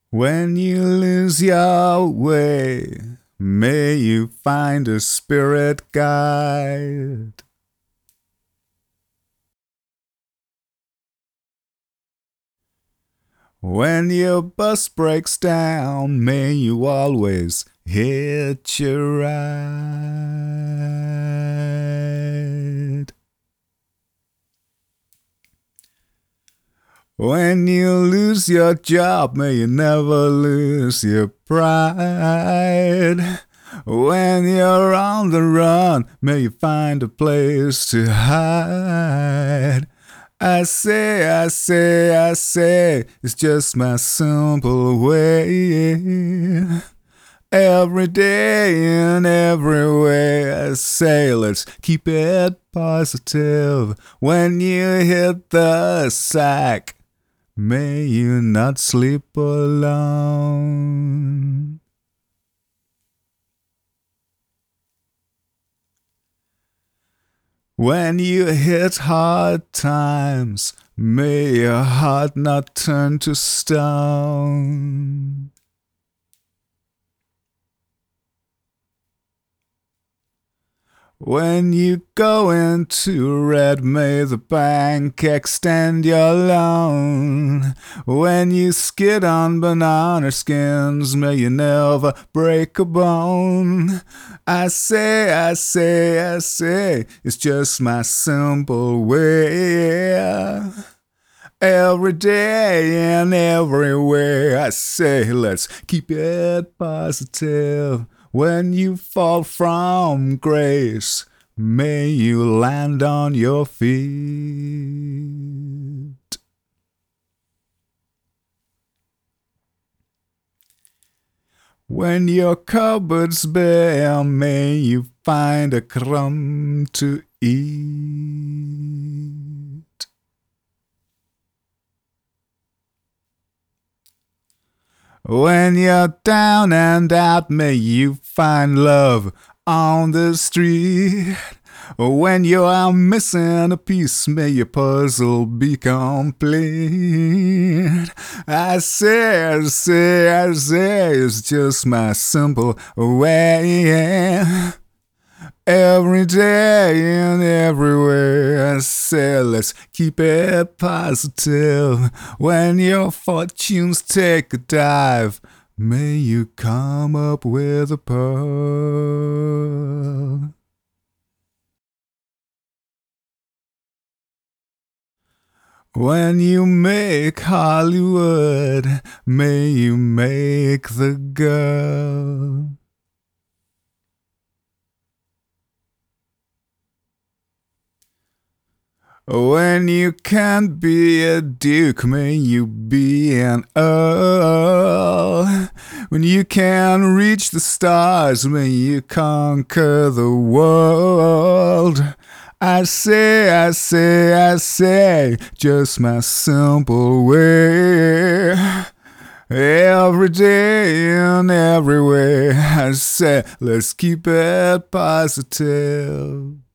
When you lose your way, may you find a spirit guide. When your bus breaks down, may you always hitch a ride. When you lose your job, may you never lose your pride. When you're on the run, may you find a place to hide. I say, it's just my simple way. Every day in every way, I say, let's keep it positive. When you hit the sack, may you not sleep alone. When you hit hard times, may your heart not turn to stone. When you go into red, may the bank extend your loan. When you skid on banana skins, may you never break a bone. I say, it's just my simple way. Every day and everywhere, I say, let's keep it positive. When you fall from grace, may you land on your feet. When your cupboard's bare, may you find a crumb to eat. When you're down and out, may you find love on the street. When you are missing a piece, may your puzzle be complete. I say, it's just my simple way. Every day and everywhere, I say, let's keep it positive. When your fortunes take a dive, may you come up with a pearl. When you make Hollywood, may you make the girl. When you can't be a duke, may you be an earl. When you can reach the stars, may you conquer the world. I say, just my simple way. Every day and everywhere, I say, let's keep it positive.